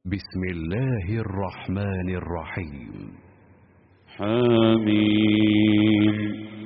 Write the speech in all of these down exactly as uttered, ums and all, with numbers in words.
بسم الله الرحمن الرحيم. حميم.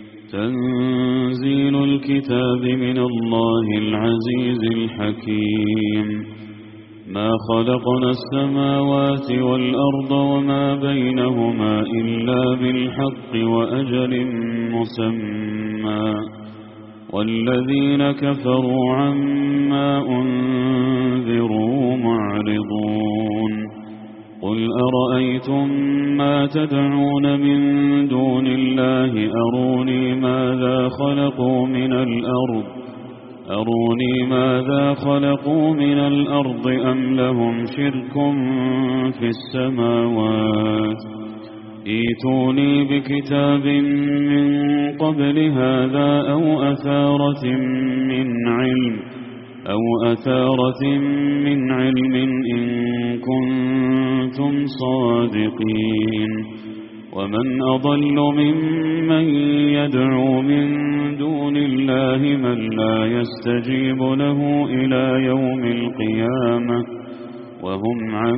تنزيل الكتاب من الله العزيز الحكيم. ما خلقنا السماوات والأرض وما بينهما إلا بالحق وأجل مسمى، والذين كفروا عما أنذروا معرضون. قل أرأيتم ما تدعون من دون الله أروني ماذا خلقوا من الأرض أروني ماذا خلقوا من الأرض أم لهم شرك في السماوات. ائتوني بكتاب من قبل هذا أو أثارة من علم أو أثارة من علم إن كنتم صادقين. ومن أضل ممن يدعو من دون الله من لا يستجيب له إلى يوم القيامة وهم عن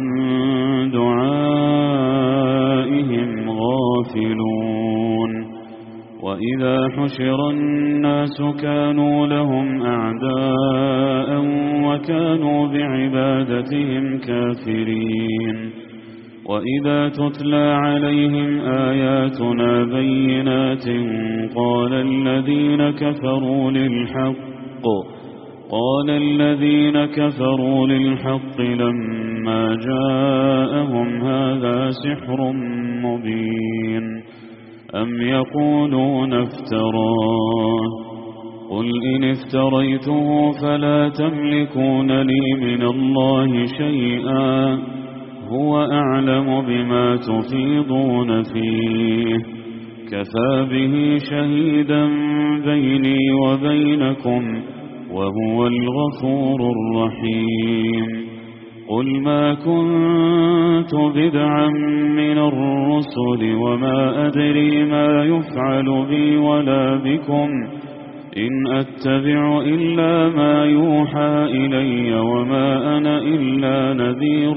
دعائهم غافلون. وإذا حشر الناس كانوا لهم أعداء وكانوا بعبادتهم كافرين. وإذا تتلى عليهم آياتنا بينات قال الذين كفروا للحق قال الذين كفروا للحق لما جاءهم هذا سحر مبين أم يقولون افتراه قل إن افتريته فلا تملكون لي من الله شيئا هو أعلم بما تفيضون فيه كفى به شهيدا بيني وبينكم وهو الغفور الرحيم. قل ما كنت بدعا من الرسل وما أدري ما يفعل بي ولا بكم إن أتبع إلا ما يوحى إلي وما أنا إلا نذير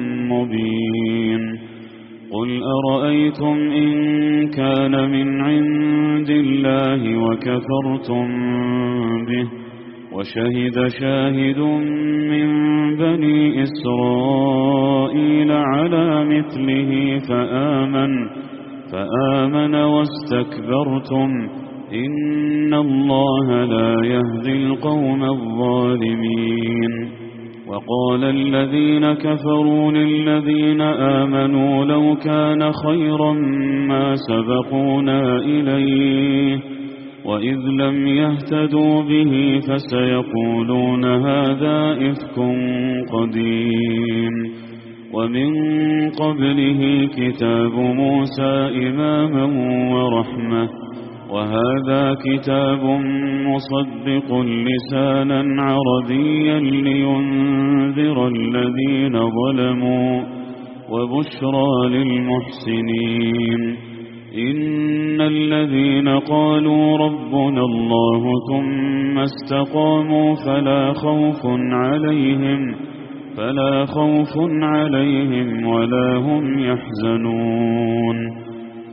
مبين. قل أرأيتم إن كان من عند الله وكفرتم به وشهد شاهد من بني إسرائيل على مثله فآمن فآمن واستكبرتم إن الله لا يهدي القوم الظالمين. وقال الذين كفروا للذين آمنوا لو كان خيرا ما سبقونا إليه وإذ لم يهتدوا به فسيقولون هذا إفك قديم. ومن قبله كتاب موسى إماما ورحمة وهذا كتاب مصدق لسانا عربيا لينذر الذين ظلموا وبشرى للمحسنين. إن الذين قالوا ربنا الله ثم استقاموا فلا خوف عليهم فلا خوف عليهم ولا هم يحزنون.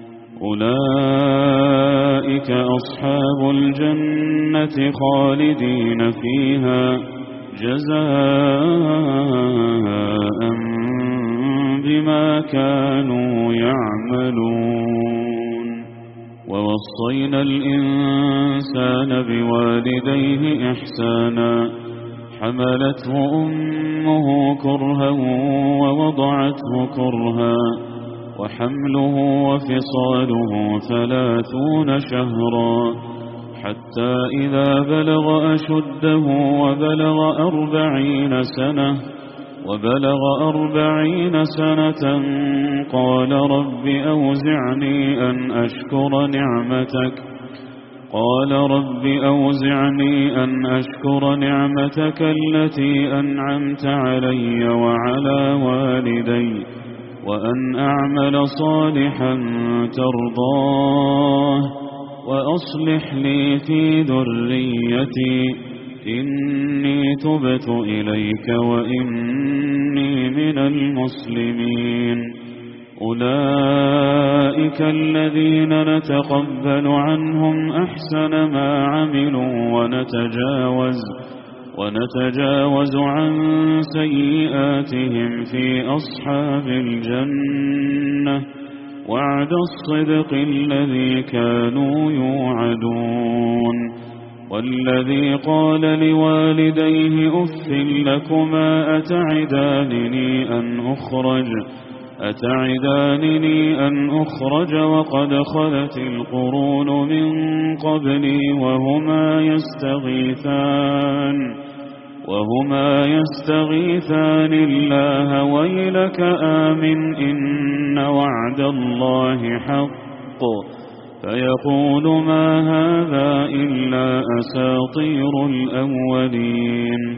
أولئك أصحاب الجنة خالدين فيها جزاء بما كانوا يعملون. ووصينا الإنسان بوالديه إحسانا حملته أمه كرها ووضعته كرها وحمله وفصاله ثلاثون شهرا حتى إذا بلغ أشده وبلغ أربعين سنة وبلغ أربعين سنة قال رب أوزعني أن أشكر نعمتك قال رب أوزعني أن أشكر نعمتك التي أنعمت علي وعلى والدي وأن أعمل صالحا ترضاه وأصلح لي في ذريتي إني تبت إليك وإني من المسلمين. أولئك الذين نتقبل عنهم أحسن ما عملوا ونتجاوز ونتجاوز عن سيئاتهم في أصحاب الجنة وعد الصدق الذي كانوا يوعدون. والذي قال لوالديه أف لكما أتعدانني أن أخرج أتعدانني أن أخرج وقد خلت القرون من قبلي وهما يستغيثان وهما يستغيثان الله ويلك آمن إن وعد الله حق فيقول ما هذا إلا أساطير الأولين.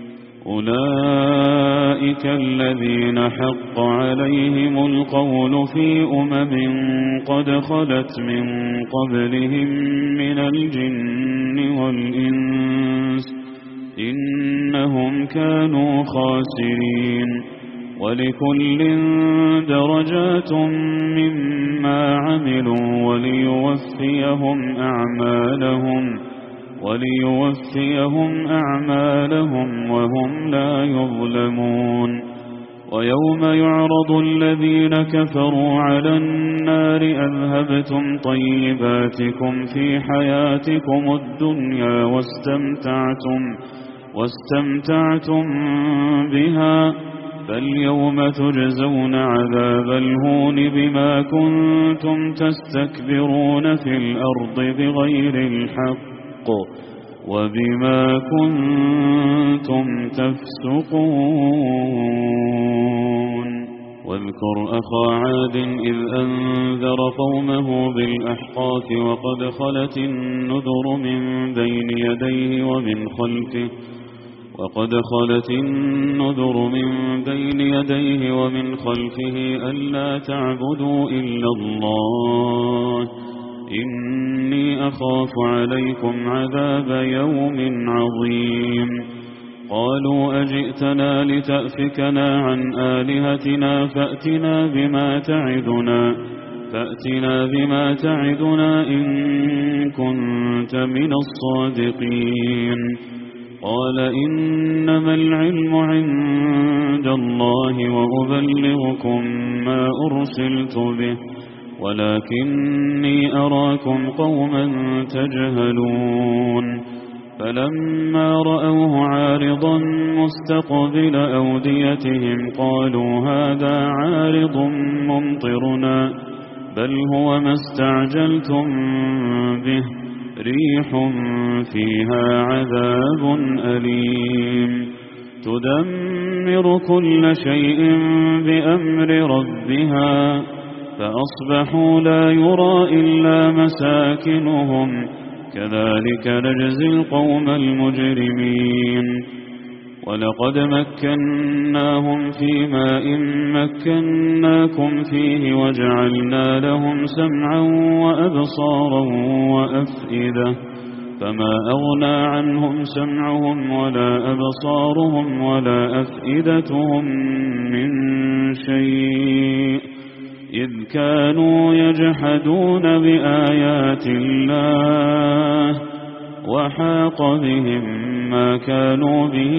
أولئك الذين حق عليهم القول في أمم قد خلت من قبلهم من الجن والإنس إنهم كانوا خاسرين. ولكل درجات مما عملوا وليوفيهم أعمالهم وليوفيهم أعمالهم وهم لا يظلمون. ويوم يعرض الذين كفروا على النار أذهبتم طيباتكم في حياتكم الدنيا واستمتعتم واستمتعتم بها فاليوم تجزون عذاب الهون بما كنتم تستكبرون في الأرض بغير الحق وبما كنتم تفسقون. واذكر أخا عاد إذ أنذر قومه بالأحقاف وقد خلت النذر من بين يديه ومن خلفه وقد خلت النذر من بين يديه ومن خلفه ألا تعبدوا إلا الله إني أخاف عليكم عذاب يوم عظيم. قالوا أجئتنا لتأفكنا عن آلهتنا فأتنا بما تعدنا فأتنا بما تعدنا إن كنت من الصادقين. قال إنما العلم عند الله وأبلغكم ما أرسلت به ولكني أراكم قوما تجهلون. فلما رأوه عارضا مستقبل أوديتهم قالوا هذا عارض ممطرنا بل هو ما استعجلتم به ريح فيها عذاب أليم تدمر كل شيء بأمر ربها فأصبحوا لا يرى إلا مساكنهم كذلك نجزي القوم المجرمين. ولقد مكناهم في ماء مكناكم فيه وجعلنا لهم سمعا وأبصارا وأفئدة فما أغنى عنهم سمعهم ولا أبصارهم ولا أفئدتهم من شيء إذ كانوا يجحدون بآيات الله وحاق بهم ما كانوا به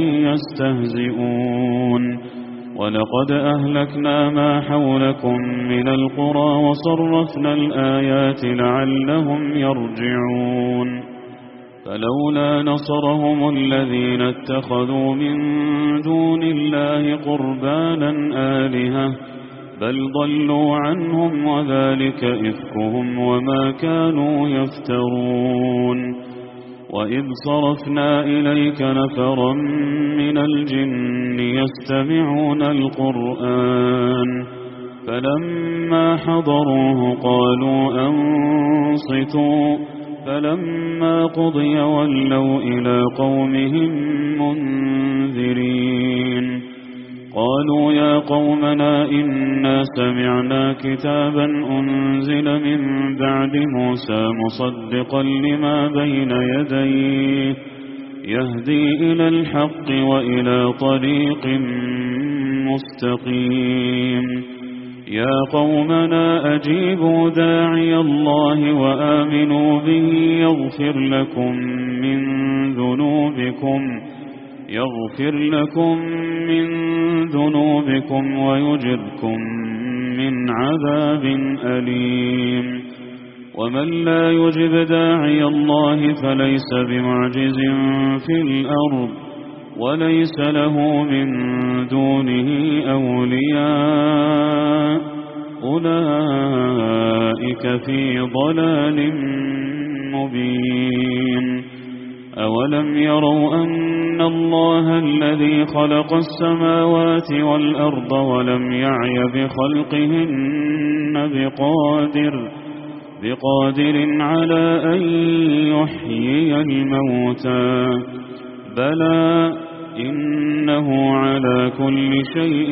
يستهزئون. ولقد أهلكنا ما حولكم من القرى وصرفنا الآيات لعلهم يرجعون. فلولا نصرهم الذين اتخذوا من دون الله قربانا آلهة بل ضلوا عنهم وذلك إفكهم وما كانوا يفترون. وإذ صرفنا إليك نفرا من الجن يستمعون القرآن فلما حضروه قالوا أنصتوا فلما قضي ولوا إلى قومهم منذرين. قالوا يا قومنا إنا سمعنا كتابا أنزل من بعد موسى مصدقا لما بين يديه يهدي إلى الحق وإلى طريق مستقيم يا قومنا أجيبوا داعي الله وآمنوا به يغفر لكم من ذنوبكم يغفر لكم من ذنوبكم ويجركم من عذاب أليم ومن لا يجب داعي الله فليس بمعجز في الأرض وليس له من دونه أولياء أولئك في ضلال مبين أولم يروا أن الله الذي خلق السماوات والأرض ولم يعي بخلقهن بقادر بقادر على أن يحيي الموتى بلى إنه على كل شيء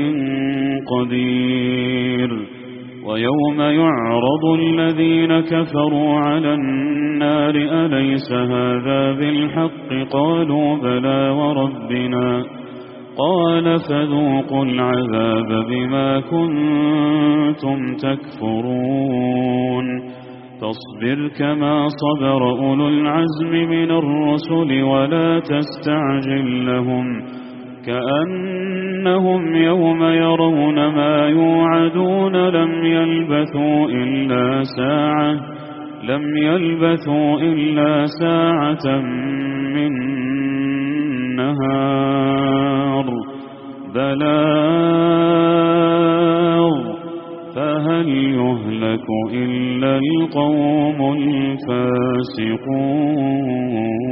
قدير ويوم يعرض الذين كفروا على النار أليس هذا بالحق قالوا بلى وربنا قال فذوقوا العذاب بما كنتم تكفرون فاصبر كما صبر أولو العزم من الرسل ولا تستعجل لهم كأنهم يوم يرون ما يوعدون لم يلبثوا إلا ساعة لم يلبثوا إلا ساعة من نهار بلاغ فهل يهلك إلا القوم الفاسقون